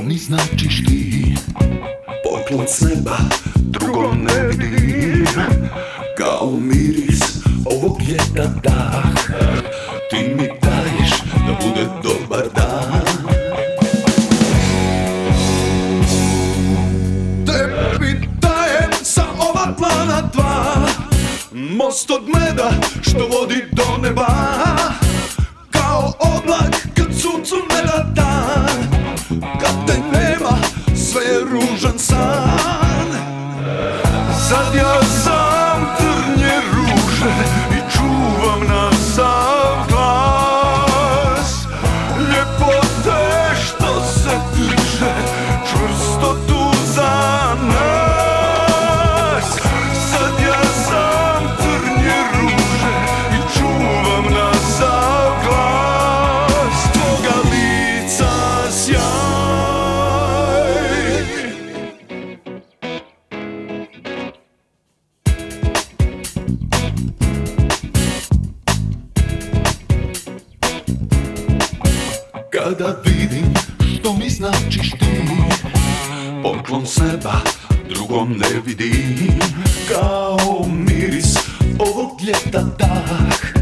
mi značiš ti, poklon s neba, drugo ne vidim. Kao miris ovog ljeta dah, ti mi daješ da bude dobar dan. Tebi dajem sa ova plana dva, most od meda što vodi do neba. Kao oblak kad suncu ne da dan, kad te nema sve je ružan san. Sad ja sam trnje ruže i čuvam na sav glas. Ljepote što se diže čvrsto tu za nas. Sad ja sam trnje ruže i čuvam na sav glas. Tvoga lica sjaj. Kada vidim što mi značiš ti, poklon s neba, drugom ne vidim. Kao miris ovog ljeta dah,